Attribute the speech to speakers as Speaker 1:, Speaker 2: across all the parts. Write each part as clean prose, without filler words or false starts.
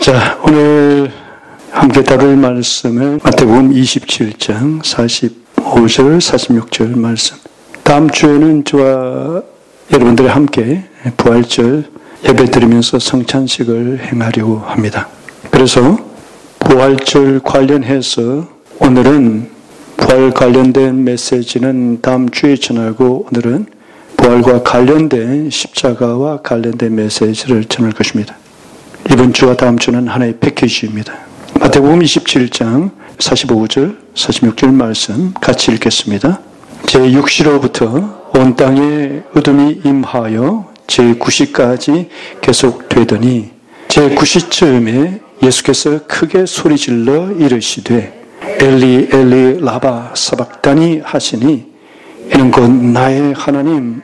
Speaker 1: 자, 오늘 함께 다룰 말씀은 마태복음 27장 45절, 46절 말씀. 다음 주에는 저와 여러분들이 함께 부활절 예배 드리면서 성찬식을 행하려고 합니다. 그래서 부활절 관련해서 오늘은 부활 관련된 메시지는 다음 주에 전하고 오늘은 부활과 관련된 십자가와 관련된 메시지를 전할 것입니다. 이번 주와 다음 주는 하나의 패키지입니다. 마태복음 27장 45절, 46절 말씀 같이 읽겠습니다. 제6시로부터 온 땅에 어둠이 임하여 제9시까지 계속되더니 제9시쯤에 예수께서 크게 소리질러 이르시되 엘리 엘리 라바 사박다니 하시니 이는 곧 나의 하나님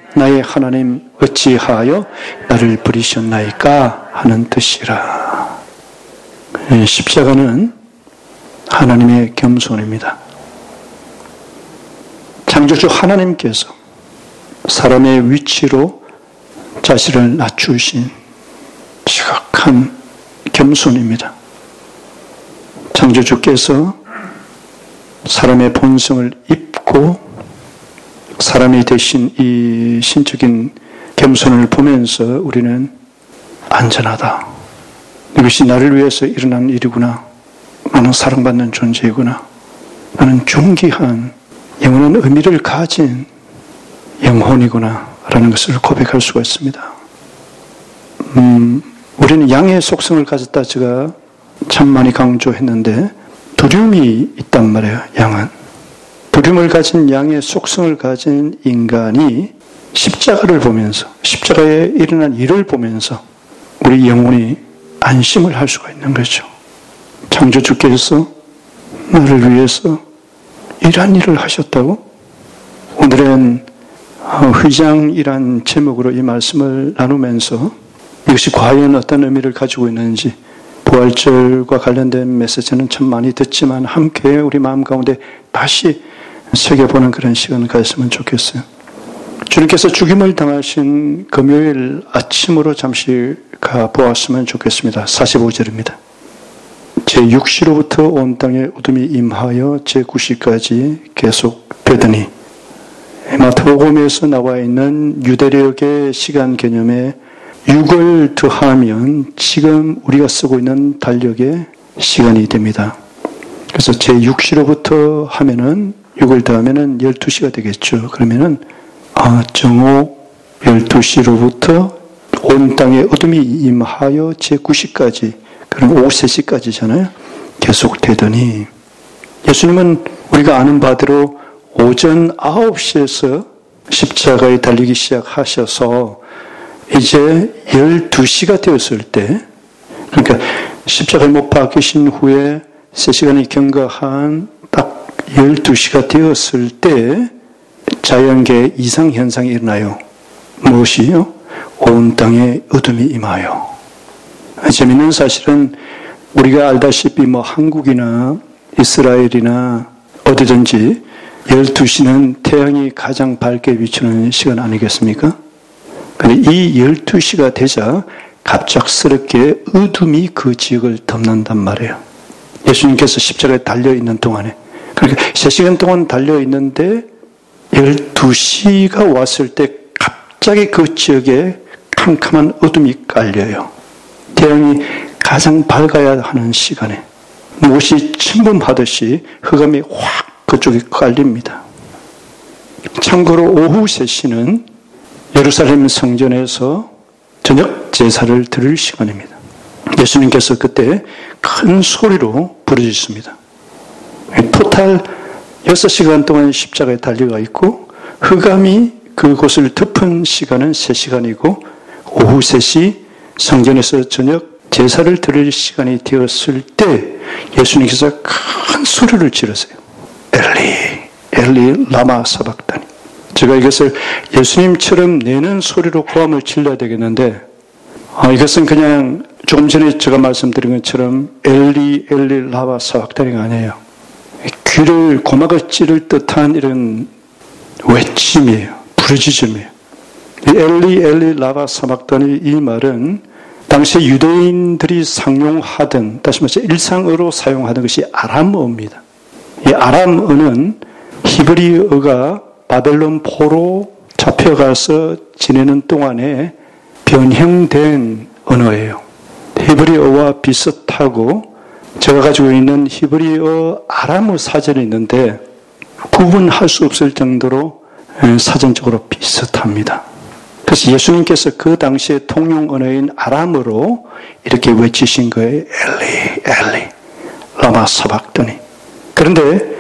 Speaker 1: 어찌하여 나를 버리셨나이까 하는 뜻이라. 십자가는 하나님의 겸손입니다. 창조주 하나님께서 사람의 위치로 자신을 낮추신 지극한 겸손입니다. 창조주께서 사람의 본성을 입고 사람이 되신 이 신적인 겸손을 보면서 우리는 안전하다. 이것이 나를 위해서 일어난 일이구나. 나는 사랑받는 존재이구나. 나는 존귀한 영원한 의미를 가진 영혼이구나. 라는 것을 고백할 수가 있습니다. 우리는 양의 속성을 가졌다 제가 참 많이 강조했는데 두려움이 있단 말이에요. 양은. 두려움을 가진 양의 속성을 가진 인간이 십자가를 보면서 십자가에 일어난 일을 보면서 우리 영혼이 안심을 할 수가 있는 거죠. 창조주께서 나를 위해서 이러한 일을 하셨다고? 오늘은 회장이란 제목으로 이 말씀을 나누면서 이것이 과연 어떤 의미를 가지고 있는지 부활절과 관련된 메시지는 참 많이 듣지만 함께 우리 마음 가운데 다시 새겨보는 그런 시간을 가졌으면 좋겠어요. 주님께서 죽임을 당하신 금요일 아침으로 잠시 가보았으면 좋겠습니다. 45절입니다. 제6시로부터 온 땅에 어둠이 임하여 제9시까지 계속되더니 마태복음에서 나와 있는 유대력의 시간 개념에 6을 더하면 지금 우리가 쓰고 있는 달력의 시간이 됩니다. 그래서 제6시로부터 하면은 6을 더하면은 12시가 되겠죠. 그러면은 정오 12시로부터 온 땅에 어둠이 임하여 제9시까지 그럼 오후 3시까지잖아요. 계속되더니 예수님은 우리가 아는 바대로 오전 9시에서 십자가에 달리기 시작하셔서 이제 12시가 되었을 때 그러니까 십자가에 못 박히신 후에 3시간이 경과한 딱 12시가 되었을 때 자연계의 이상현상이 일어나요. 무엇이요? 온 땅에 어둠이 임하여. 재미있는 사실은 우리가 알다시피 한국이나 이스라엘이나 어디든지 12시는 태양이 가장 밝게 비추는 시간 아니겠습니까? 그런데 이 12시가 되자 갑작스럽게 어둠이 그 지역을 덮는단 말이에요. 예수님께서 십자가에 달려있는 동안에. 그러니까 3시간 동안 달려있는데 12시가 왔을 때 갑자기 그 지역에 캄캄한 어둠이 깔려요. 태양이 가장 밝아야 하는 시간에 무엇이 침범하듯이 흑암이 확 그쪽에 깔립니다. 참고로 오후 3시는 예루살렘 성전에서 저녁 제사를 드릴 시간입니다. 예수님께서 그때 큰 소리로 부르짖습니다. 토탈 6시간 동안 십자가에 달려가 있고 흑암이 그곳을 덮은 시간은 3시간이고 오후 3시 성전에서 저녁 제사를 드릴 시간이 되었을 때 예수님께서 큰 소리를 지르세요. 엘리 엘리 라마 사박다니. 제가 이것을 예수님처럼 내는 소리로 고함을 질러야 되겠는데 이것은 그냥 조금 전에 제가 말씀드린 것처럼 엘리 엘리 라마 사박다니가 아니에요. 귀를 고막을 찌를 듯한 이런 외침이에요. 부르짖음이에요. 엘리 엘리 라바 사박다니 이 말은 당시 유대인들이 상용하던, 다시 말해서 일상어로 사용하던 것이 아람어입니다. 이 아람어는 히브리어가 바벨론 포로 잡혀가서 지내는 동안에 변형된 언어예요. 히브리어와 비슷하고 제가 가지고 있는 히브리어 아람어 사전이 있는데 구분할 수 없을 정도로 사전적으로 비슷합니다. 그래서 예수님께서 그 당시에 통용 언어인 아람어로 이렇게 외치신 거예요. 엘리, 엘리, 라마 사박더니. 그런데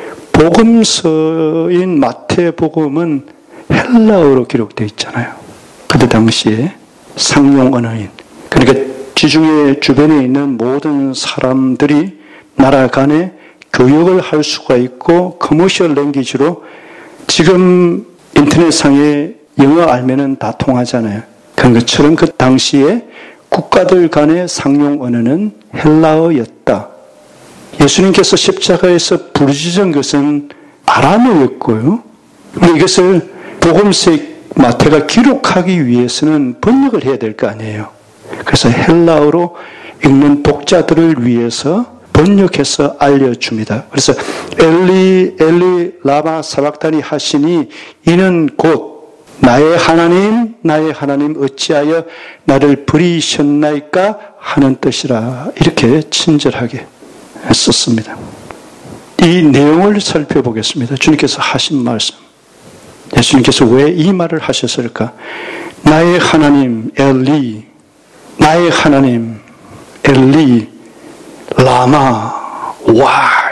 Speaker 1: 복음서인 마태복음은 헬라어로 기록되어 있잖아요. 그때 당시에 상용 언어인. 그러니까 지중해 주변에 있는 모든 사람들이 나라 간에 교역을 할 수가 있고 커머셜 랭귀지로 지금 인터넷상에 영어 알면은 다 통하잖아요. 그런 것처럼 그 당시에 국가들 간의 상용 언어는 헬라어였다. 예수님께서 십자가에서 부르짖은 것은 아람어였고요. 이것을 복음서의 마태가 기록하기 위해서는 번역을 해야 될 거 아니에요. 그래서 헬라어로 읽는 독자들을 위해서 번역해서 알려줍니다. 그래서 엘리 엘리 라마 사박다니 하시니 이는 곧 나의 하나님 어찌하여 나를 버리셨나이까 하는 뜻이라. 이렇게 친절하게 썼습니다. 이 내용을 살펴보겠습니다. 주님께서 하신 말씀. 예수님께서 왜 이 말을 하셨을까? 나의 하나님 엘리, 나의 하나님 엘리 라마 와이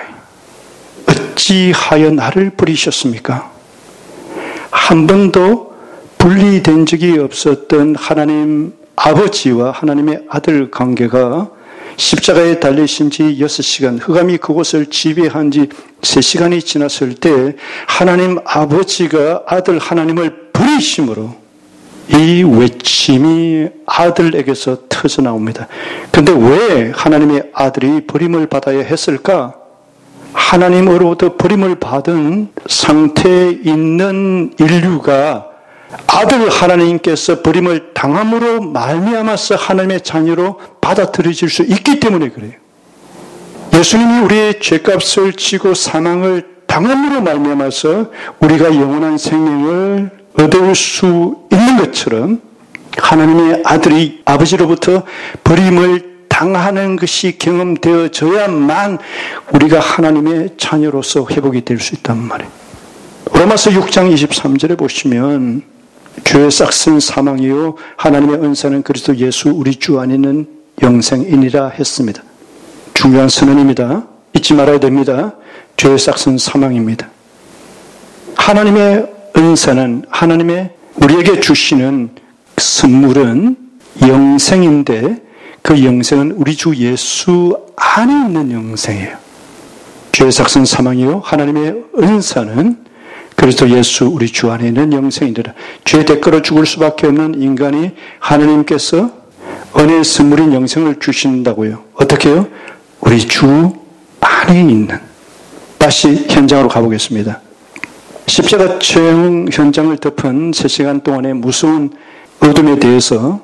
Speaker 1: 어찌하여 나를 버리셨습니까? 한 번도 분리된 적이 없었던 하나님 아버지와 하나님의 아들 관계가 십자가에 달리신 지 6시간, 흑암이 그곳을 지배한 지 3시간이 지났을 때 하나님 아버지가 아들 하나님을 버리심으로 이 외침이 아들에게서 터져나옵니다. 그런데 왜 하나님의 아들이 버림을 받아야 했을까? 하나님으로부터 버림을 받은 상태에 있는 인류가 아들 하나님께서 버림을 당함으로 말미암아서 하나님의 자녀로 받아들여질 수 있기 때문에 그래요. 예수님이 우리의 죄값을 지고 사망을 당함으로 말미암아서 우리가 영원한 생명을 얻을 수 있는 것처럼 하나님의 아들이 아버지로부터 버림을 당하는 것이 경험되어져야만 우리가 하나님의 자녀로서 회복이 될 수 있단 말이에요. 로마서 6장 23절에 보시면 죄의 싹은 사망이요 하나님의 은사는 그리스도 예수 우리 주 안에는 영생이니라 했습니다. 중요한 선언입니다. 잊지 말아야 됩니다. 죄의 싹은 사망입니다. 하나님의 은사는 하나님의 우리에게 주시는 선물은 영생인데 그 영생은 우리 주 예수 안에 있는 영생이에요. 죄의 싹은 사망이요 하나님의 은사는 그리스도 예수 우리 주 안에 있는 영생이니라. 죄 대가로 죽을 수밖에 없는 인간이 하나님께서 은혜의 선물인 영생을 주신다고요. 어떻게 해요? 우리 주 안에 있는. 다시 현장으로 가보겠습니다. 십자가 처형 현장을 덮은 3시간 동안의 무서운 어둠에 대해서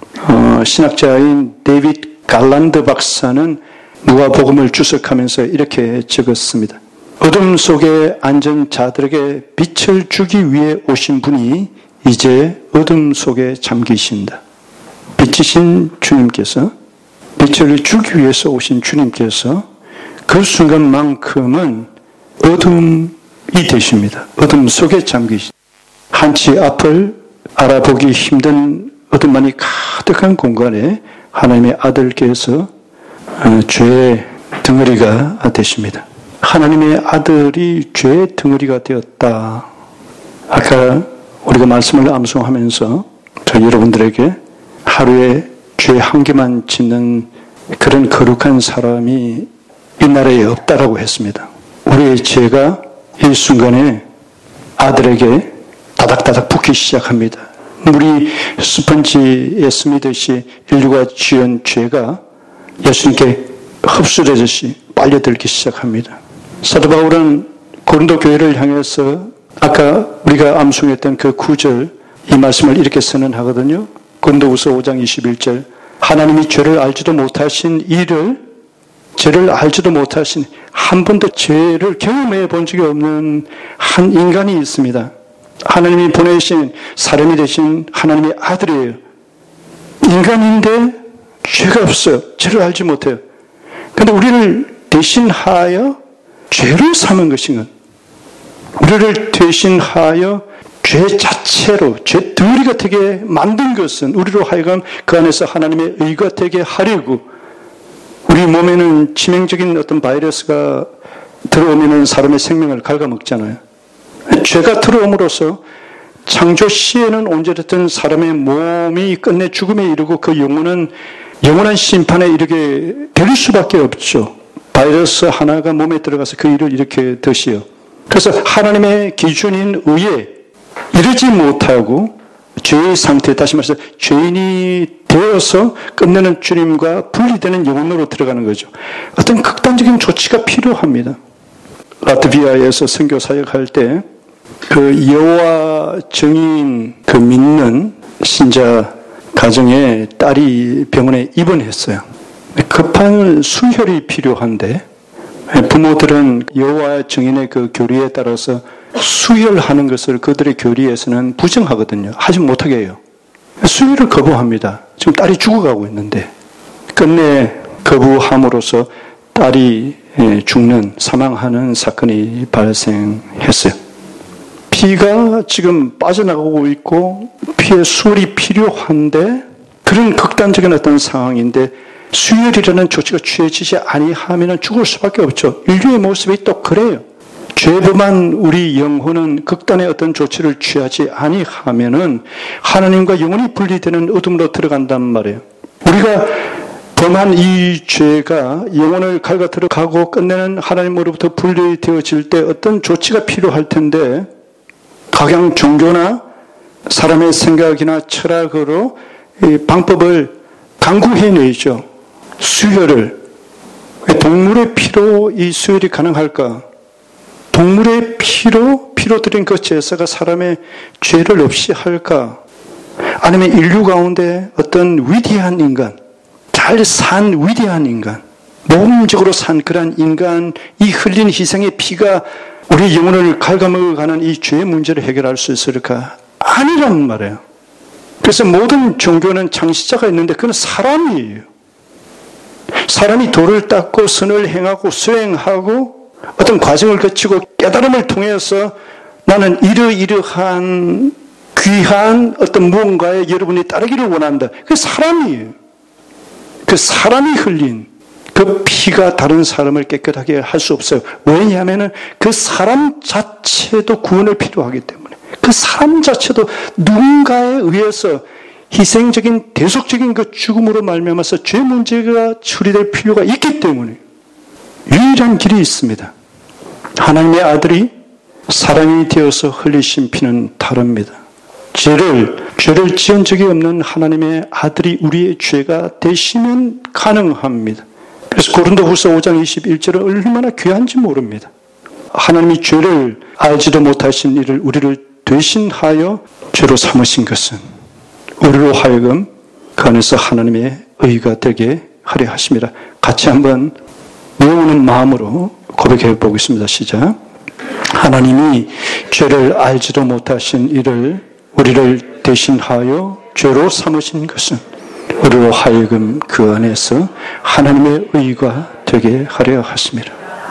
Speaker 1: 신학자인 데이빗 갈란드 박사는 누가복음을 주석하면서 이렇게 적었습니다. 어둠 속에 앉은 자들에게 빛을 주기 위해 오신 분이 이제 어둠 속에 잠기신다. 빛이신 주님께서, 빛을 주기 위해서 오신 주님께서 그 순간만큼은 어둠이 되십니다. 어둠 속에 잠기신다. 한치 앞을 알아보기 힘든 어둠만이 가득한 공간에 하나님의 아들께서 죄의 덩어리가 되십니다. 하나님의 아들이 죄의 덩어리가 되었다. 아까 우리가 말씀을 암송하면서 저 여러분들에게 하루에 죄 한 개만 짓는 그런 거룩한 사람이 이 나라에 없다라고 했습니다. 우리의 죄가 이 순간에 아들에게 다닥다닥 붙기 시작합니다. 물이 스펀지에 스미듯이 인류가 지은 죄가 예수님께 흡수되듯이 빨려들기 시작합니다. 사도 바울은 고린도 교회를 향해서 아까 우리가 암송했던 그 구절 이 말씀을 이렇게 선언하거든요. 고린도후서 5장 21절 하나님이 죄를 알지도 못하신 죄를 알지도 못하신, 한 번도 죄를 경험해 본 적이 없는 한 인간이 있습니다. 하나님이 보내신 사람이 되신 하나님의 아들이에요. 인간인데 죄가 없어요. 죄를 알지 못해요. 그런데 우리를 대신하여 죄를 삼은 것인가? 우리를 대신하여 죄 자체로, 죄 덩어리가 되게 만든 것은 우리로 하여금 그 안에서 하나님의 의가 되게 하려고, 우리 몸에는 치명적인 어떤 바이러스가 들어오면 사람의 생명을 갉아먹잖아요. 죄가 들어옴으로써 창조 시에는 언제든 사람의 몸이 끝내 죽음에 이르고 그 영혼은 영원한 심판에 이르게 될 수밖에 없죠. 바이러스 하나가 몸에 들어가서 그 일을 이렇게 듯이요. 그래서 하나님의 기준인 의에 이르지 못하고 죄의 상태, 다시 말해서 죄인이 되어서 끝내는 주님과 분리되는 영혼으로 들어가는 거죠. 어떤 극단적인 조치가 필요합니다. 라트비아에서 선교 사역할 때 그 여호와 증인 그 믿는 신자 가정에 딸이 병원에 입원했어요. 급한 수혈이 필요한데 부모들은 여호와 증인의 그 교리에 따라서 수혈하는 것을 그들의 교리에서는 부정하거든요. 하지 못하게 해요. 수혈을 거부합니다. 지금 딸이 죽어가고 있는데 끝내 거부함으로써 딸이 사망하는 사건이 발생했어요. 피가 지금 빠져나가고 있고 피의 수혈이 필요한데 그런 극단적인 어떤 상황인데 수혈이라는 조치가 취해지지 아니하면 죽을 수밖에 없죠. 인류의 모습이 또 그래요. 죄범한 우리 영혼은 극단의 어떤 조치를 취하지 아니하면은 하나님과 영원히 분리되는 어둠으로 들어간단 말이에요. 우리가 범한 이 죄가 영혼을 갉아 들어가고 끝내는 하나님으로부터 분리되어질 때 어떤 조치가 필요할 텐데 각양 종교나 사람의 생각이나 철학으로 이 방법을 강구해내죠. 수혈을. 동물의 피로 이 수혈이 가능할까? 동물의 피로 드린 그 제사가 사람의 죄를 없이 할까? 아니면 인류 가운데 어떤 위대한 인간, 잘 산 위대한 인간, 모험적으로 산 그런 인간이 흘린 희생의 피가 우리 영혼을 갉아먹어가는 이 죄의 문제를 해결할 수 있을까? 아니란 말이에요. 그래서 모든 종교는 창시자가 있는데 그건 사람이에요. 사람이 도를 닦고 선을 행하고 수행하고 어떤 과정을 거치고 깨달음을 통해서 나는 이러이러한 귀한 어떤 무언가에 여러분이 따르기를 원한다. 그게 사람이에요. 그 사람이 흘린 그 피가 다른 사람을 깨끗하게 할 수 없어요. 왜냐하면 그 사람 자체도 구원을 필요하기 때문에 그 사람 자체도 누군가에 의해서 희생적인 대속적인 그 죽음으로 말미암아서 죄 문제가 처리될 필요가 있기 때문에 유일한 길이 있습니다. 하나님의 아들이 사람이 되어서 흘리신 피는 다릅니다. 죄를 지은 적이 없는 하나님의 아들이 우리의 죄가 되시면 가능합니다. 그래서 고린도후서 5장 21절은 얼마나 귀한지 모릅니다. 하나님이 죄를 알지도 못하신 이를 우리를 대신하여 죄로 삼으신 것은 우리로 하여금 그 안에서 하나님의 의가 되게 하려 하십니다. 같이 한번 외우는 마음으로 고백해 보겠습니다. 시작. 하나님이 죄를 알지도 못하신 이를 우리를 대신하여 죄로 삼으신 것은 우리로 하여금 그 안에서 하나님의 의가 되게 하려 하십니다.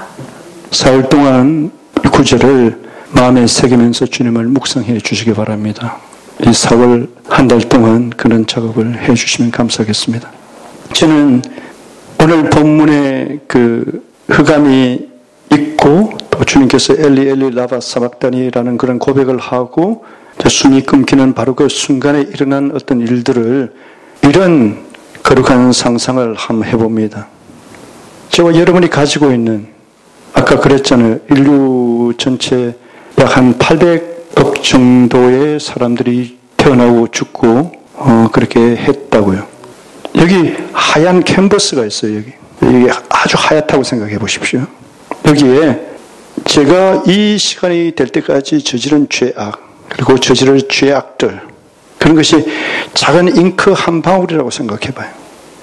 Speaker 1: 사흘 동안 이 구절을 마음에 새기면서 주님을 묵상해 주시기 바랍니다. 이 4월 한 달 동안 그런 작업을 해 주시면 감사하겠습니다. 저는 오늘 본문에 그 흑암이 있고 또 주님께서 엘리 엘리 라바 사박다니라는 그런 고백을 하고 숨이 끊기는 바로 그 순간에 일어난 어떤 일들을 이런 거룩한 상상을 한번 해봅니다. 저와 여러분이 가지고 있는 아까 그랬잖아요. 인류 전체 약 한 800억 정도의 사람들이 태어나고 죽고 그렇게 했다고요. 여기 하얀 캔버스가 있어요. 여기 아주 하얗다고 생각해 보십시오. 여기에 제가 이 시간이 될 때까지 저지른 죄악 그리고 저지를 죄악들 그런 것이 작은 잉크 한 방울이라고 생각해 봐요.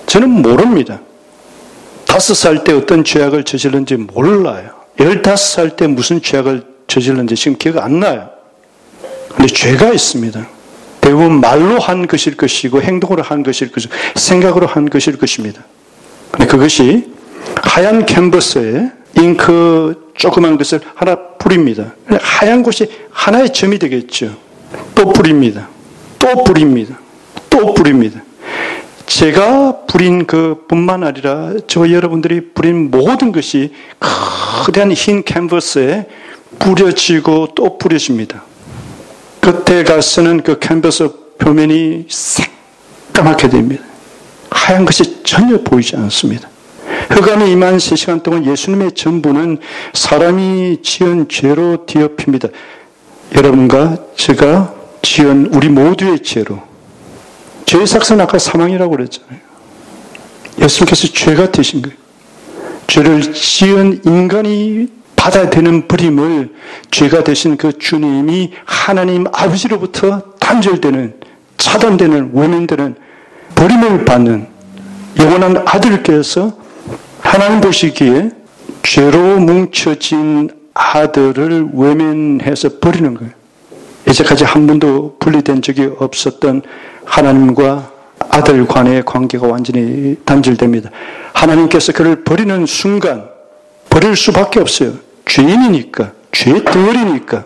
Speaker 1: 저는 모릅니다. 5살 때 어떤 죄악을 저질렀는지 몰라요. 15살 때 무슨 죄악을 저질렀는지 지금 기억 안 나요. 그런데 죄가 있습니다. 대부분 말로 한 것일 것이고 행동으로 한 것일 것이고 생각으로 한 것일 것입니다. 근데 그것이 하얀 캔버스에 잉크 조그만 것을 하나 뿌립니다. 하얀 곳이 하나의 점이 되겠죠. 또 뿌립니다. 또 뿌립니다. 또 뿌립니다. 제가 뿌린 그뿐만 아니라 저 여러분들이 뿌린 모든 것이 거대한 흰 캔버스에 뿌려지고 또 뿌려집니다. 끝에 가서는 그 캔버스 표면이 새까맣게 됩니다. 하얀 것이 전혀 보이지 않습니다. 흑암이 임한 3시간 동안 예수님의 전부는 사람이 지은 죄로 뒤엎입니다. 여러분과 제가 지은 우리 모두의 죄로. 죄의 삭은 아까 사망이라고 그랬잖아요. 예수님께서 죄가 되신 거예요. 죄를 지은 인간이 받아야 되는 버림을 죄가 되신 그 주님이 하나님 아버지로부터 단절되는, 차단되는, 외면되는 버림을 받는 영원한 아들께서 하나님 보시기에 죄로 뭉쳐진 아들을 외면해서 버리는 거예요. 이제까지 한 번도 분리된 적이 없었던 하나님과 아들 간의 관계가 완전히 단절됩니다. 하나님께서 그를 버리는 순간 버릴 수밖에 없어요. 죄인이니까, 죄의 덩어리니까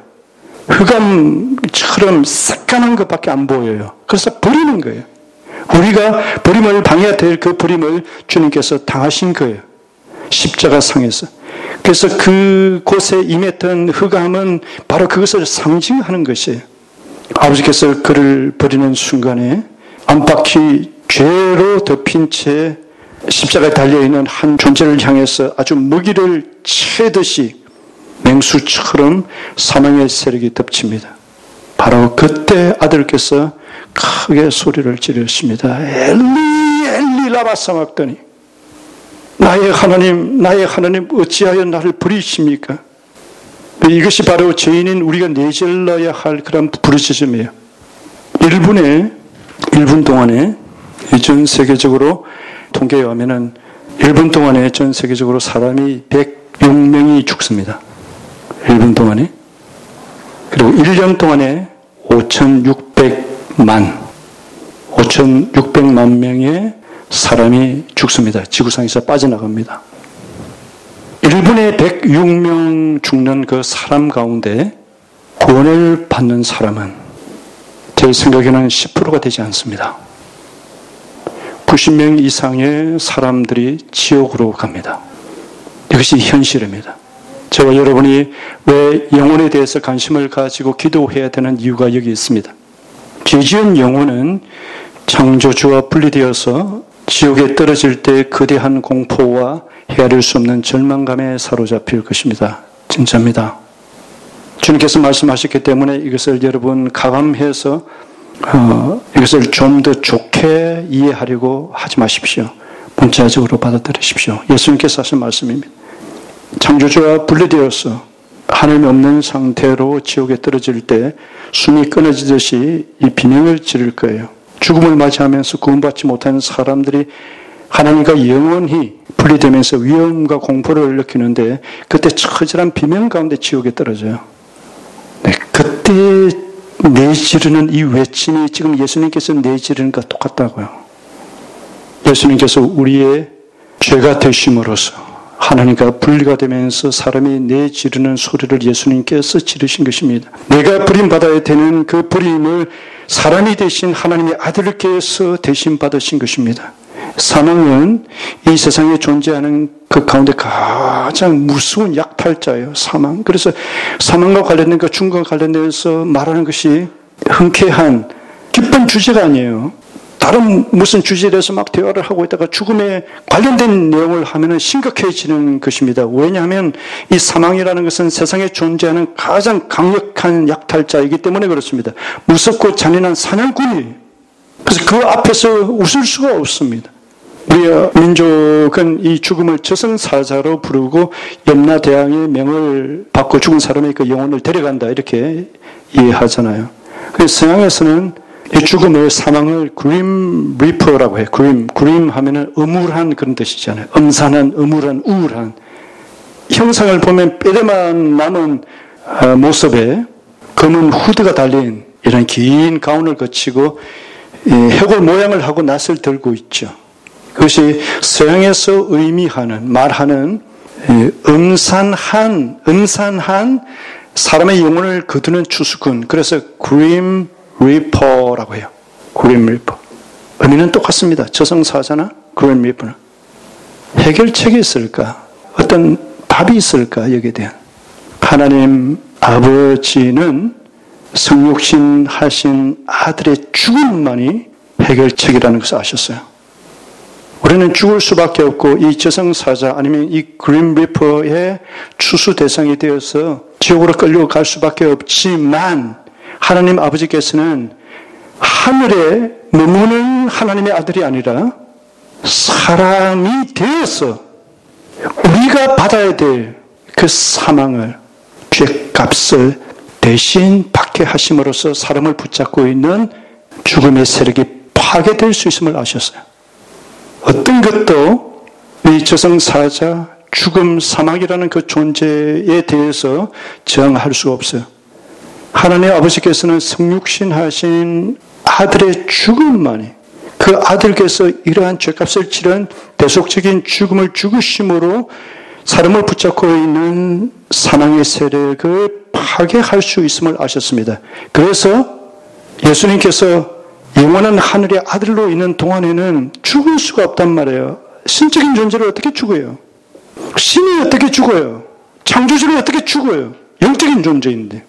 Speaker 1: 흑암처럼 새까만 것밖에 안 보여요. 그래서 버리는 거예요. 우리가 버림을 방해해야 될 그 버림을 주님께서 당하신 거예요. 십자가상에서. 그래서 그곳에 임했던 흑암은 바로 그것을 상징하는 것이에요. 아버지께서 그를 버리는 순간에 안팎이 죄로 덮인 채 십자가에 달려있는 한 존재를 향해서 아주 먹이를 채듯이 맹수처럼 사망의 세력이 덮칩니다. 바로 그때 아들께서 크게 소리를 지르십니다. 엘리 엘리 라마 사막더니 나의 하나님 어찌하여 나를 버리십니까? 이것이 바로 죄인인 우리가 내질러야 할 그런 부르짖음이에요. 1분 동안에 전 세계적으로 통계에 의하면은 1분 동안에 전 세계적으로 사람이 106명이 죽습니다. 1분 동안에. 그리고 1년 동안에 5,600만 명의 사람이 죽습니다. 지구상에서 빠져나갑니다. 1분에 106명 죽는 그 사람 가운데 구원을 받는 사람은 제 생각에는 10%가 되지 않습니다. 90명 이상의 사람들이 지옥으로 갑니다. 이것이 현실입니다. 저와 여러분이 왜 영혼에 대해서 관심을 가지고 기도해야 되는 이유가 여기 있습니다. 죄지은 영혼은 창조주와 분리되어서 지옥에 떨어질 때 거대한 공포와 헤아릴 수 없는 절망감에 사로잡힐 것입니다. 진짜입니다. 주님께서 말씀하셨기 때문에 이것을 여러분 가감해서 이것을 좀 더 좋게 이해하려고 하지 마십시오. 문자적으로 받아들이십시오. 예수님께서 하신 말씀입니다. 창조주와 분리되어서 하나님 없는 상태로 지옥에 떨어질 때 숨이 끊어지듯이 이 비명을 지를 거예요. 죽음을 맞이하면서 구원받지 못하는 사람들이 하나님과 영원히 분리되면서 위험과 공포를 느끼는데 그때 처절한 비명 가운데 지옥에 떨어져요. 네, 그때 내지르는 이 외침이 지금 예수님께서 내지르는 것과 똑같다고요. 예수님께서 우리의 죄가 되심으로써 하나님과 분리가 되면서 사람이 내지르는 소리를 예수님께서 지르신 것입니다. 내가 버림받아야 되는 그 버림을 사람이 되신 하나님의 아들께서 대신 받으신 것입니다. 사망은 이 세상에 존재하는 그 가운데 가장 무서운 약탈자예요. 사망. 그래서 사망과 관련된 그 죽음과 관련돼서 말하는 것이 흔쾌한 기쁜 주제가 아니에요. 다른 무슨 주제에 대해서 막 대화를 하고 있다가 죽음에 관련된 내용을 하면은 심각해지는 것입니다. 왜냐하면 이 사망이라는 것은 세상에 존재하는 가장 강력한 약탈자이기 때문에 그렇습니다. 무섭고 잔인한 사냥꾼이에요. 그래서 그 앞에서 웃을 수가 없습니다. 우리의 민족은 이 죽음을 저승사자로 부르고 염라대왕의 명을 받고 죽은 사람의 그 영혼을 데려간다 이렇게 이해하잖아요. 그래서 서양에서는 이 죽음의 사망을 그림 리퍼라고 해요. 그림 하면은 음울한 그런 뜻이잖아요. 음산한, 음울한, 우울한. 형상을 보면 뼈대만 남은 모습에 검은 후드가 달린 이런 긴 가운을 거치고 해골 모양을 하고 낫을 들고 있죠. 그것이 서양에서 의미하는, 말하는 음산한 사람의 영혼을 거두는 추수꾼. 그래서 그림 리퍼라고 해요. 그림 리퍼. 의미는 똑같습니다. 저승사자나 그림 리퍼는. 해결책이 있을까? 어떤 답이 있을까? 여기에 대한. 하나님 아버지는 성육신 하신 아들의 죽음만이 해결책이라는 것을 아셨어요. 우리는 죽을 수밖에 없고 이 저승사자 아니면 이 그림 리퍼의 추수 대상이 되어서 지옥으로 끌려갈 수밖에 없지만 하나님 아버지께서는 하늘에 머무는 하나님의 아들이 아니라 사람이 되어서 우리가 받아야 될 그 사망을, 죄값을 대신 받게 하심으로써 사람을 붙잡고 있는 죽음의 세력이 파괴될 수 있음을 아셨어요. 어떤 것도 이 저승사자, 죽음, 사망이라는 그 존재에 대해서 저항할 수가 없어요. 하나님 아버지께서는 성육신 하신 아들의 죽음만이, 그 아들께서 이러한 죄값을 치른 대속적인 죽음을 죽으심으로 사람을 붙잡고 있는 사망의 세력을 파괴할 수 있음을 아셨습니다. 그래서 예수님께서 영원한 하늘의 아들로 있는 동안에는 죽을 수가 없단 말이에요. 신적인 존재를 어떻게 죽어요? 신이 어떻게 죽어요? 창조주를 어떻게 죽어요? 영적인 존재인데.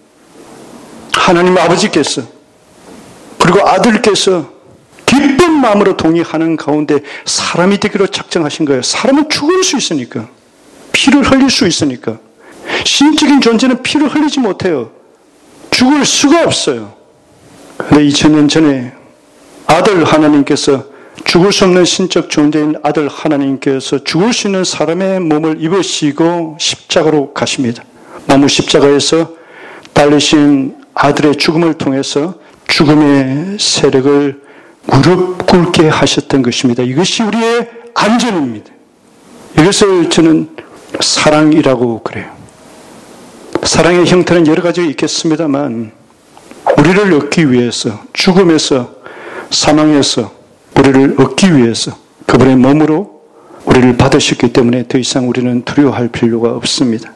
Speaker 1: 하나님 아버지께서 그리고 아들께서 기쁜 마음으로 동의하는 가운데 사람이 되기로 작정하신 거예요. 사람은 죽을 수 있으니까. 피를 흘릴 수 있으니까. 신적인 존재는 피를 흘리지 못해요. 죽을 수가 없어요. 그런데 2000년 전에 아들 하나님께서, 죽을 수 없는 신적 존재인 아들 하나님께서 죽을 수 있는 사람의 몸을 입으시고 십자가로 가십니다. 나무 십자가에서 달리신 아들의 죽음을 통해서 죽음의 세력을 무릎 꿇게 하셨던 것입니다. 이것이 우리의 안전입니다. 이것을 저는 사랑이라고 그래요. 사랑의 형태는 여러 가지가 있겠습니다만 우리를 얻기 위해서, 죽음에서, 사망에서 우리를 얻기 위해서 그분의 몸으로 우리를 받으셨기 때문에 더 이상 우리는 두려워할 필요가 없습니다.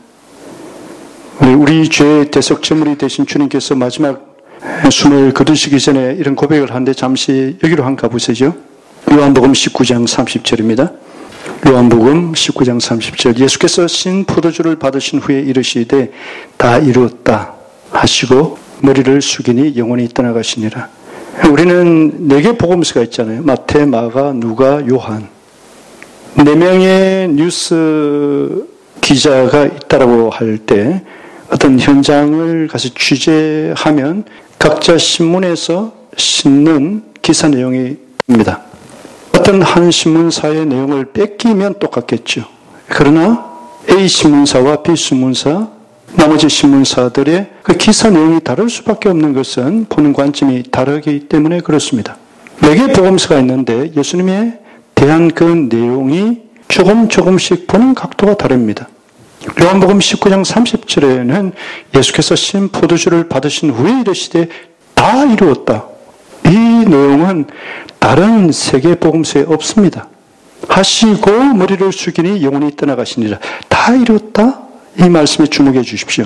Speaker 1: 우리 죄의 대속제물이 되신 주님께서 마지막 숨을 거두시기 전에 이런 고백을 하는데 잠시 여기로 한번 가보시죠. 요한복음 19장 30절입니다. 요한복음 19장 30절. 예수께서 신 포도주를 받으신 후에 이르시되 다 이루었다 하시고 머리를 숙이니 영원히 떠나가시니라. 우리는 4개 복음서가 있잖아요. 마태, 마가, 누가, 요한. 4명의 뉴스 기자가 있다라고 할 때 어떤 현장을 가서 취재하면 각자 신문에서 싣는 기사 내용입니다. 어떤 한 신문사의 내용을 뺏기면 똑같겠죠. 그러나 A 신문사와 B 신문사, 나머지 신문사들의 그 기사 내용이 다를 수밖에 없는 것은 보는 관점이 다르기 때문에 그렇습니다. 4개 복음서가 있는데 예수님에 대한 그 내용이 조금씩 보는 각도가 다릅니다. 요한복음 19장 30절에는 예수께서 신 포도주를 받으신 후에 이르시되 다 이루었다. 이 내용은 다른 3개 복음서에 없습니다. 하시고 머리를 숙이니 영원히 떠나가시니라. 다 이루었다? 이 말씀에 주목해 주십시오.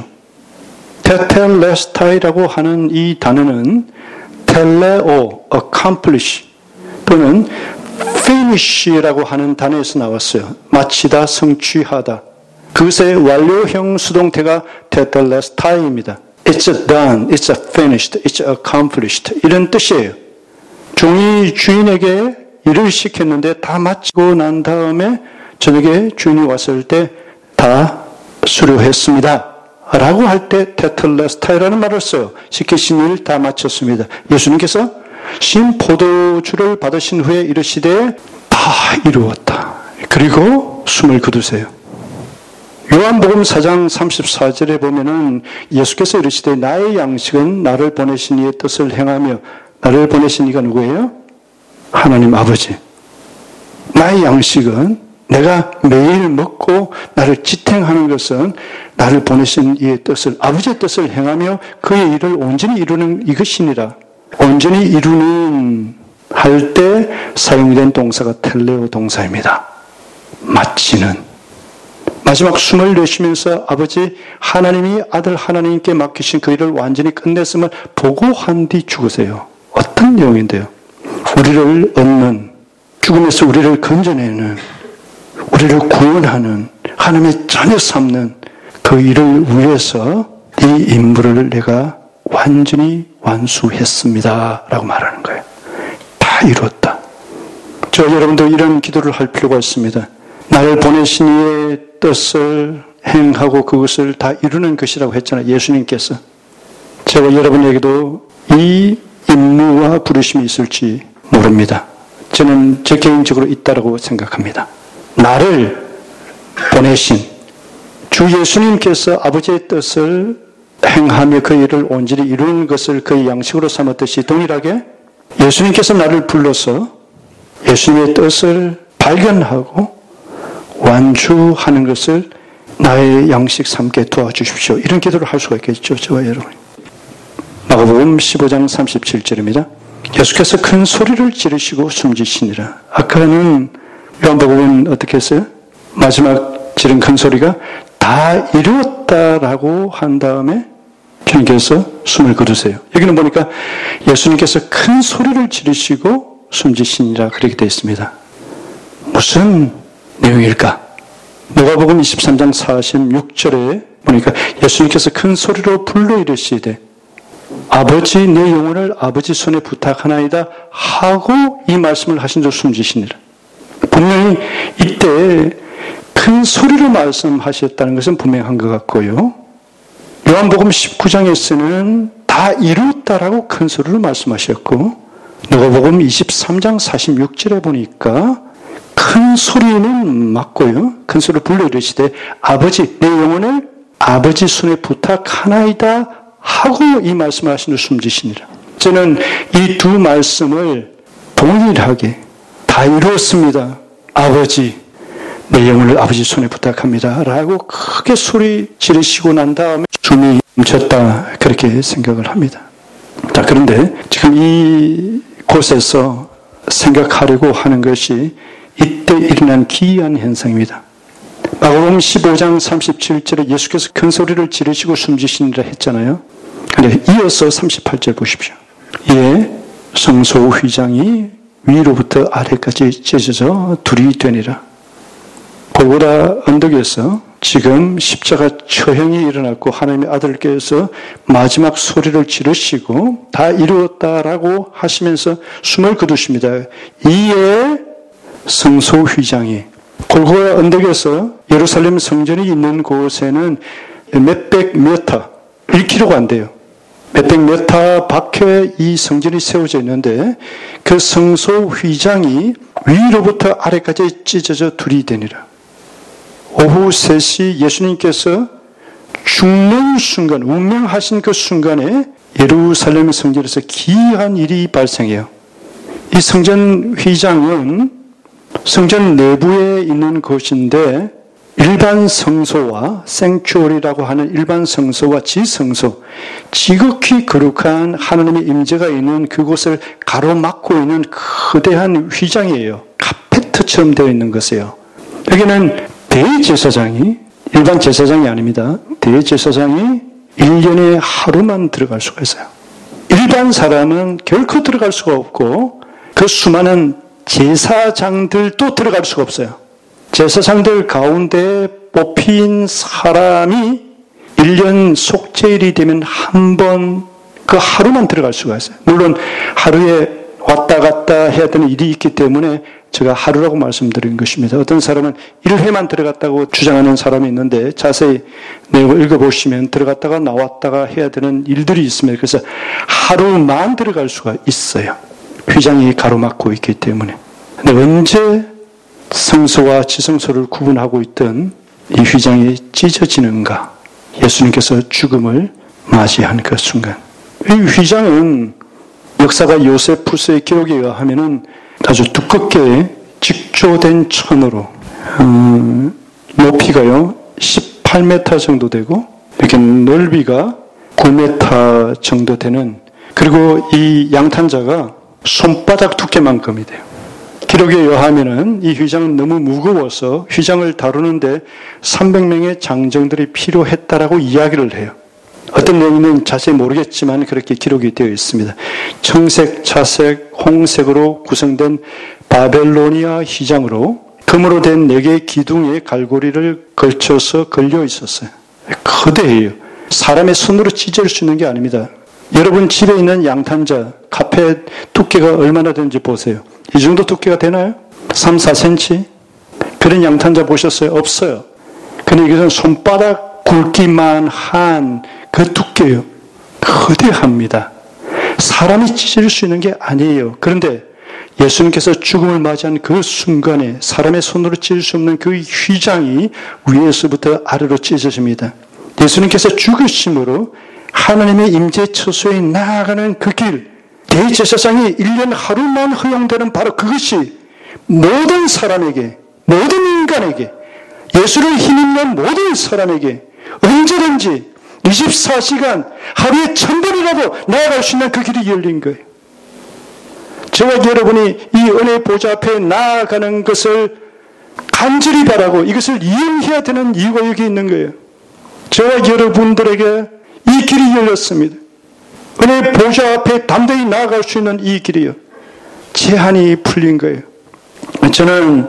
Speaker 1: 테텔레스타이라고 하는 이 단어는 텔레오, accomplish 또는 finish라고 하는 단어에서 나왔어요. 마치다, 성취하다. 그것의 완료형 수동태가 테텔레스타이입니다. It's done, it's finished, it's accomplished 이런 뜻이에요. 종이 주인에게 일을 시켰는데 다 마치고 난 다음에 저녁에 주인이 왔을 때 다 수료했습니다 라고 할 때 테텔레스타이라는 말을 써요. 시키신 일 다 마쳤습니다. 예수님께서 신 포도주를 받으신 후에 이르시되 다 이루었다. 그리고 숨을 거두세요. 요한복음 4장 34절에 보면은 예수께서 이르시되 나의 양식은 나를 보내신 이의 뜻을 행하며 나를 보내신 이가 누구예요? 하나님 아버지. 나의 양식은 내가 매일 먹고 나를 지탱하는 것은 나를 보내신 이의 뜻을, 아버지의 뜻을 행하며 그의 일을 온전히 이루는 이것이니라. 온전히 이루는 할 때 사용된 동사가 텔레오 동사입니다. 마치는. 마지막 숨을 내쉬면서 아버지 하나님이 아들 하나님께 맡기신 그 일을 완전히 끝냈음을 보고한 뒤 죽으세요. 어떤 내용인데요? 우리를 얻는, 죽음에서 우리를 건져내는, 우리를 구원하는, 하나님의 자녀 삼는 그 일을 위해서 이 임무를 내가 완전히 완수했습니다 라고 말하는 거예요. 다 이뤘다. 저 여러분도 이런 기도를 할 필요가 있습니다. 나를 보내신 이의 뜻을 행하고 그것을 다 이루는 것이라고 했잖아요. 예수님께서. 제가 여러분에게도 이 임무와 부르심이 있을지 모릅니다. 저는 제 개인적으로 있다고 생각합니다. 나를 보내신 주 예수님께서 아버지의 뜻을 행하며 그 일을 온전히 이루는 것을 그의 양식으로 삼았듯이 동일하게 예수님께서 나를 불러서 예수님의 뜻을 발견하고 완주하는 것을 나의 양식 삼게 도와주십시오. 이런 기도를 할 수가 있겠죠. 저와 여러분. 마가복음 15장 37절입니다. 예수께서 큰 소리를 지르시고 숨지시니라. 아까는 요한복음은 어떻게 했어요? 마지막 지른 큰 소리가 다 이루었다라고 한 다음에 주님께서 숨을 거두세요. 여기는 보니까 예수님께서 큰 소리를 지르시고 숨지시니라 그렇게 되어 있습니다. 무슨 내용일까? 누가복음 23장 46절에 보니까 예수님께서 큰 소리로 불러 이르시되 아버지 내 영혼을 아버지 손에 부탁하나이다 하고 이 말씀을 하신 줄 숨지시니라. 분명히 이때 큰 소리로 말씀하셨다는 것은 분명한 것 같고요. 요한복음 19장에서는 다 이루었다라고 큰 소리로 말씀하셨고 누가복음 23장 46절에 보니까 큰 소리는 맞고요. 큰 소리를 불러 이르시되 아버지 내 영혼을 아버지 손에 부탁하나이다 하고 이 말씀을 하신 줄 숨지시니라. 저는 이 두 말씀을 동일하게 다 이루었습니다. 아버지 내 영혼을 아버지 손에 부탁합니다 라고 크게 소리 지르시고 난 다음에 숨이 멈췄다 그렇게 생각을 합니다. 자, 그런데 지금 이 곳에서 생각하려고 하는 것이 이때 일어난 기이한 현상입니다. 마가복음 15장 37절에 예수께서 큰 소리를 지르시고 숨지시니라 했잖아요. 그런데 이어서 38절 보십시오. 이에 성소 휘장이 위로부터 아래까지 찢어져 둘이 되니라. 골고다 언덕에서 지금 십자가 처형이 일어났고 하나님의 아들께서 마지막 소리를 지르시고 다 이루었다라고 하시면서 숨을 거두십니다. 이에 성소 휘장이 골고다 언덕에서 예루살렘 성전이 있는 곳에는 몇백 미터, 1km가 안 돼요. 몇백 미터 밖에 이 성전이 세워져 있는데 그 성소 휘장이 위로부터 아래까지 찢어져 둘이 되니라. 오후 3시 예수님께서 죽는 순간, 운명하신 그 순간에 예루살렘 성전에서 기이한 일이 발생해요. 이 성전 휘장은 성전 내부에 있는 곳인데 일반 성소와 생추얼이라고 하는 일반 성소와 지성소, 지극히 거룩한 하나님의 임재가 있는 그곳을 가로막고 있는 거대한 휘장이에요. 카페트처럼 되어 있는 것이에요. 여기는 대제사장이, 일반 제사장이 아닙니다. 대제사장이 1년에 하루만 들어갈 수가 있어요. 일반 사람은 결코 들어갈 수가 없고 그 수많은 제사장들도 들어갈 수가 없어요. 제사장들 가운데 뽑힌 사람이 1년 속죄일이 되면 한 번 그 하루만 들어갈 수가 있어요. 물론 하루에 왔다 갔다 해야 되는 일이 있기 때문에 제가 하루라고 말씀드린 것입니다. 어떤 사람은 1회만 들어갔다고 주장하는 사람이 있는데 자세히 내용을 읽어보시면 들어갔다가 나왔다가 해야 되는 일들이 있습니다. 그래서 하루만 들어갈 수가 있어요. 휘장이 가로막고 있기 때문에. 근데 언제 성소와 지성소를 구분하고 있던 이 휘장이 찢어지는가? 예수님께서 죽음을 맞이한 그 순간. 이 휘장은 역사가 요세푸스의 기록에 의하면은 아주 두껍게 직조된 천으로 높이가요 18m 정도 되고 이렇게 넓이가 9m 정도 되는, 그리고 이 양탄자가 손바닥 두께만큼이 돼요. 기록에 의하면은 이 휘장은 너무 무거워서 휘장을 다루는데 300명의 장정들이 필요했다라고 이야기를 해요. 어떤 내용은 자세히 모르겠지만 그렇게 기록이 되어 있습니다. 청색, 자색, 홍색으로 구성된 바벨로니아 휘장으로 금으로 된 4개의 기둥에 갈고리를 걸쳐서 걸려 있었어요. 거대해요. 사람의 손으로 찢을 수 있는 게 아닙니다. 여러분 집에 있는 양탄자, 카페 두께가 얼마나 되는지 보세요. 이 정도 두께가 되나요? 3, 4cm? 그런 양탄자 보셨어요? 없어요. 근데 이것은 손바닥 굵기만 한 그 두께요. 거대합니다. 사람이 찢을 수 있는 게 아니에요. 그런데 예수님께서 죽음을 맞이한 그 순간에 사람의 손으로 찢을 수 없는 그 휘장이 위에서부터 아래로 찢어집니다. 예수님께서 죽으심으로 하나님의 임재 처소에 나아가는 그 길, 대제사장이 1년 하루만 허용되는 바로 그것이 모든 사람에게, 모든 인간에게, 예수를 힘입는 모든 사람에게 언제든지 24시간 하루에 1000번이라도 나아갈 수 있는 그 길이 열린 거예요. 저와 여러분이 이 은혜의 보좌 앞에 나아가는 것을 간절히 바라고 이것을 이용해야 되는 이유가 여기 있는 거예요. 저와 여러분들에게 이 길이 열렸습니다. 은혜의 보좌 앞에 담대히 나아갈 수 있는 이 길이요. 제한이 풀린 거예요. 저는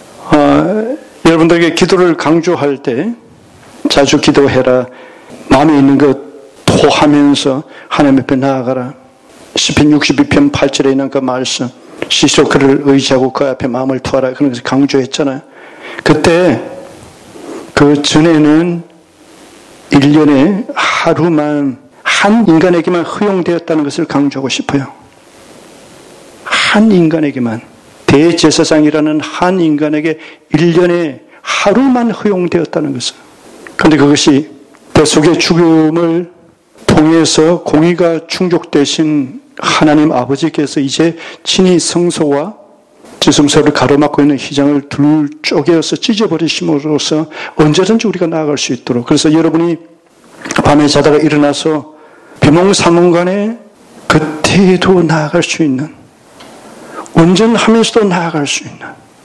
Speaker 1: 여러분들에게 기도를 강조할 때 자주 기도해라, 마음에 있는 것 토하면서 하나님 앞에 나아가라. 시편 62편 8절에 있는 그 말씀, 스스로 그를 의지하고 그 앞에 마음을 토하라, 그런 것을 강조했잖아요. 그때 그 전에는 1년에 하루만 한 인간에게만 허용되었다는 것을 강조하고 싶어요. 한 인간에게만, 대제사장이라는 한 인간에게 1년에 하루만 허용되었다는 것을. 그런데 그것이 대속의 죽음을 통해서 공의가 충족되신 하나님 아버지께서 이제 친히 성소와 지성소를 가로막고 있는 휘장을 둘 쪼개어서 찢어버리심으로써 언제든지 우리가 나아갈 수 있도록, 그래서 여러분이 밤에 자다가 일어나서 비몽사몽간에 그때에도 나아갈 수 있는, 운전하면서도 나아갈 수 있는,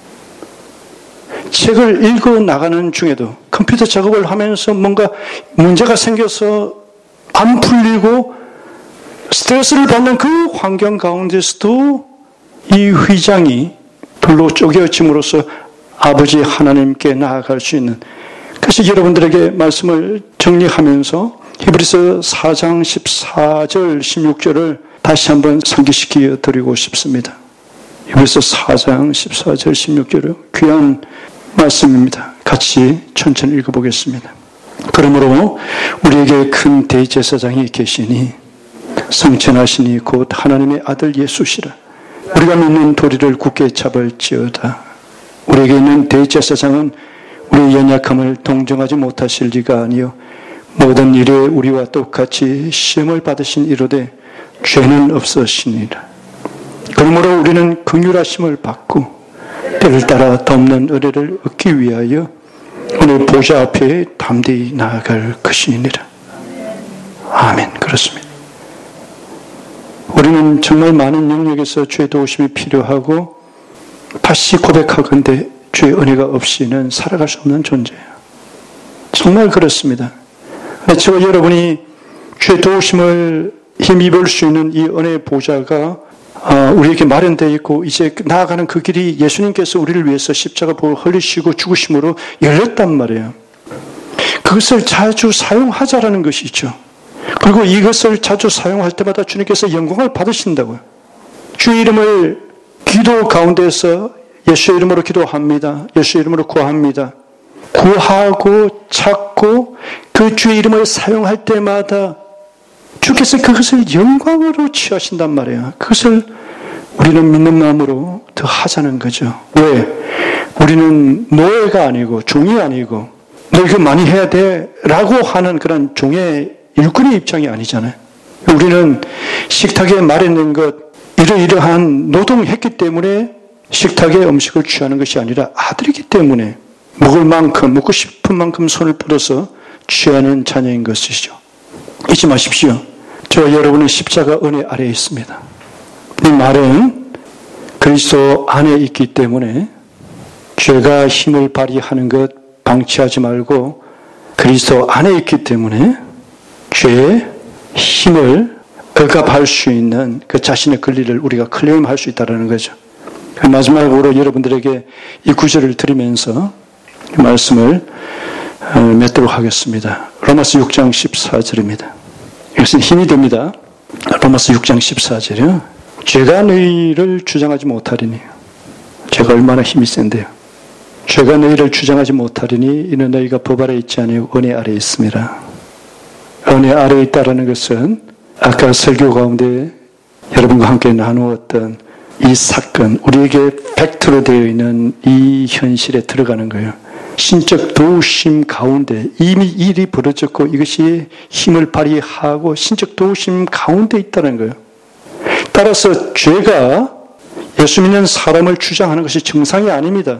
Speaker 1: 책을 읽어 나가는 중에도 컴퓨터 작업을 하면서 뭔가 문제가 생겨서 안 풀리고 스트레스를 받는 그 환경 가운데서도 이 휘장이 돌로 쪼개어짐으로써 아버지 하나님께 나아갈 수 있는, 그래서 여러분들에게 말씀을 정리하면서 히브리서 4장 14절 16절을 다시 한번 상기시켜 드리고 싶습니다. 히브리서 4장 14절 16절은 귀한 말씀입니다. 같이 천천히 읽어보겠습니다. 그러므로 우리에게 큰 대제사장이 계시니 성천하시니 곧 하나님의 아들 예수시라. 우리가 믿는 도리를 굳게 잡을지어다. 우리에게 있는 대제사장은 우리의 연약함을 동정하지 못하실 리가 아니요 모든 일에 우리와 똑같이 시험을 받으신 이로되 죄는 없으시니라. 그러므로 우리는 긍휼하심을 받고 때를 따라 덮는 은혜를 얻기 위하여 오늘 보좌 앞에 담대히 나아갈 것이니라. 아멘. 그렇습니다. 우리는 정말 많은 영역에서 주의 도우심이 필요하고 다시 고백하건대 주의 은혜가 없이는 살아갈 수 없는 존재예요. 정말 그렇습니다. 저와 여러분이 주의 도우심을 힘입을 수 있는 이 은혜의 보좌가 우리에게 마련되어 있고 이제 나아가는 그 길이 예수님께서 우리를 위해서 십자가를 흘리시고 죽으심으로 열렸단 말이에요. 그것을 자주 사용하자라는 것이죠. 그리고 이것을 자주 사용할 때마다 주님께서 영광을 받으신다고요. 주의 이름을 기도 가운데서 예수의 이름으로 기도합니다. 예수의 이름으로 구합니다. 구하고 찾고 그 주의 이름을 사용할 때마다 주께서 그것을 영광으로 취하신단 말이에요. 그것을 우리는 믿는 마음으로 더 하자는 거죠. 왜? 우리는 노예가 아니고 종이 아니고 너 이거 많이 해야 돼 라고 하는 그런 종의 일꾼의 입장이 아니잖아요. 우리는 식탁에 마련된 것, 이러이러한 노동했기 때문에 식탁에 음식을 취하는 것이 아니라 아들이기 때문에 먹을 만큼, 먹고 싶은 만큼 손을 뻗어서 취하는 자녀인 것이죠. 잊지 마십시오. 저와 여러분은 십자가 은혜 아래에 있습니다. 이 말은 그리스도 안에 있기 때문에 죄가 힘을 발휘하는 것 방치하지 말고 그리스도 안에 있기 때문에 죄의 힘을 억압할 수 있는 그 자신의 권리를 우리가 클레임할 수 있다는 거죠. 마지막으로 여러분들에게 이 구절을 드리면서 말씀을 맺도록 하겠습니다. 로마서 6장 14절입니다. 이것은 힘이 됩니다. 로마서 6장 14절이요. 죄가 너희를 주장하지 못하리니, 죄가 얼마나 힘이 센데요. 죄가 너희를 주장하지 못하리니 이는 너희가 법 아래 있지 아니하고 은혜 아래에 있습니다. 은혜 아래에 있다라는 것은 아까 설교 가운데 여러분과 함께 나누었던 이 사건, 우리에게 팩트로 되어 있는 이 현실에 들어가는 거예요. 신적 도우심 가운데 이미 일이 벌어졌고 이것이 힘을 발휘하고 신적 도우심 가운데 있다는 거예요. 따라서 죄가 예수 믿는 사람을 주장하는 것이 정상이 아닙니다.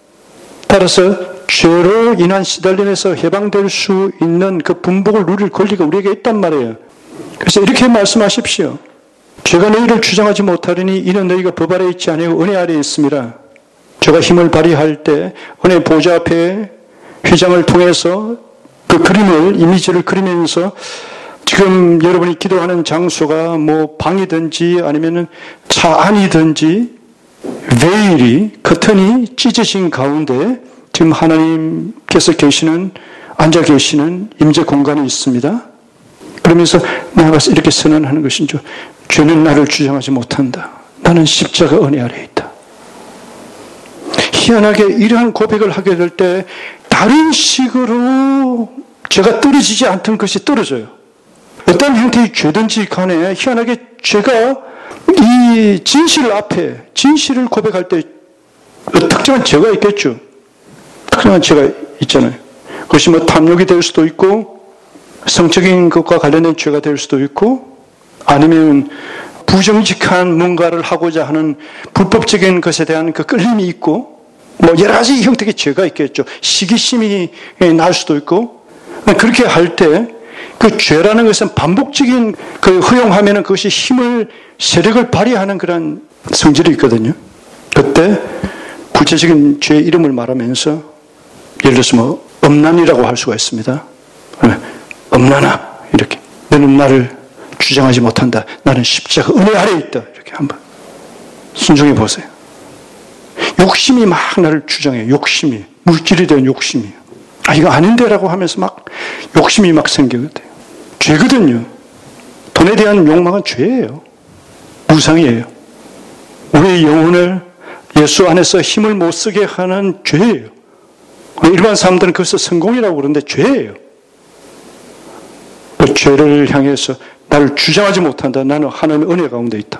Speaker 1: 따라서 죄로 인한 시달림에서 해방될 수 있는 그 분복을 누릴 권리가 우리에게 있단 말이에요. 그래서 이렇게 말씀하십시오. 죄가 너희를 주장하지 못하리니 이는 너희가 법 아래 있지 아니하고 은혜 아래에 있음이라. 죄가 힘을 발휘할 때 은혜 보좌 앞에 휘장을 통해서 그 그림을, 이미지를 그리면서 지금 여러분이 기도하는 장소가 뭐 방이든지 아니면은 차 안이든지 베일이, 커튼이 찢어진 가운데 지금 하나님께서 앉아 계시는 임재 공간이 있습니다. 그러면서 나아가서 이렇게 선언하는 것이죠. 죄는 나를 주장하지 못한다. 나는 십자가 은혜 아래에 있다. 희한하게 이러한 고백을 하게 될 때 다른 식으로 죄가 떨어지지 않던 것이 떨어져요. 어떤 형태의 죄든지 간에 희한하게 죄가 이 진실 앞에, 진실을 고백할 때 특정한 죄가 있겠죠. 특정한 죄가 있잖아요. 그것이 뭐 탐욕이 될 수도 있고 성적인 것과 관련된 죄가 될 수도 있고 아니면 부정직한 뭔가를 하고자 하는 불법적인 것에 대한 그 끌림이 있고 뭐 여러 가지 형태의 죄가 있겠죠. 시기심이 날 수도 있고 그렇게 할 때 그 죄라는 것은 반복적인 그 허용하면은 그것이 힘을 세력을 발휘하는 그런 성질이 있거든요. 그때 구체적인 죄의 이름을 말하면서 예를 들어서 뭐 음란이라고 할 수가 있습니다. 음란아 이렇게 너는 나를 주장하지 못한다. 나는 십자가 은혜 아래에 있다. 이렇게 한번 순종해 보세요. 욕심이 막 나를 주장해요. 욕심이. 물질에 대한 욕심이. 이거 아닌데라고 하면서 막 욕심이 막 생기거든요. 죄거든요. 돈에 대한 욕망은 죄예요. 무상이에요. 우리의 영혼을 예수 안에서 힘을 못 쓰게 하는 죄예요. 일반 사람들은 그것을 성공이라고 그러는데 죄예요. 그 죄를 향해서 나를 주장하지 못한다. 나는 하나님의 은혜 가운데 있다.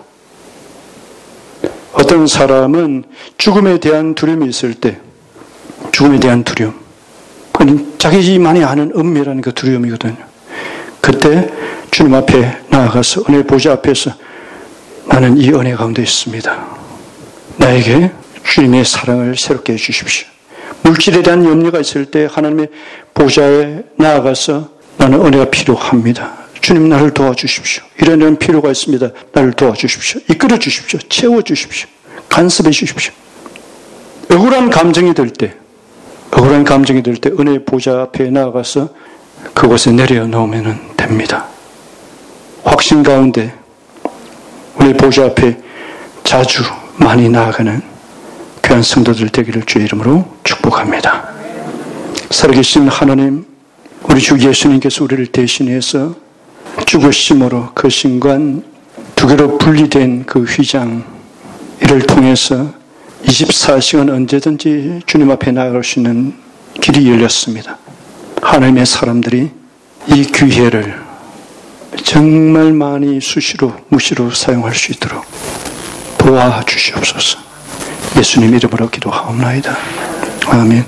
Speaker 1: 어떤 사람은 죽음에 대한 두려움이 있을 때, 죽음에 대한 두려움, 자기만이 아는 은밀한 그 두려움이거든요. 그때 주님 앞에 나아가서 은혜 보좌 앞에서 나는 이 은혜 가운데 있습니다. 나에게 주님의 사랑을 새롭게 해주십시오. 물질에 대한 염려가 있을 때 하나님의 보좌에 나아가서 나는 은혜가 필요합니다. 주님 나를 도와주십시오. 이런 필요가 있습니다. 나를 도와주십시오. 이끌어 주십시오. 채워주십시오. 간섭해 주십시오. 억울한 감정이 들 때 은혜의 보좌 앞에 나아가서 그곳에 내려놓으면 됩니다. 확신 가운데 은혜의 보좌 앞에 자주 많이 나아가는 귀한 성도들 되기를 주의 이름으로 축복합니다. 살아계신 하나님, 우리 주 예수님께서 우리를 대신해서 죽으심으로 그 신관 두 개로 분리된 그 휘장 이를 통해서 24시간 언제든지 주님 앞에 나아갈 수 있는 길이 열렸습니다. 하나님의 사람들이 이 기회를 정말 많이 수시로 무시로 사용할 수 있도록 도와주시옵소서. 예수님 이름으로 기도하옵나이다. 아멘.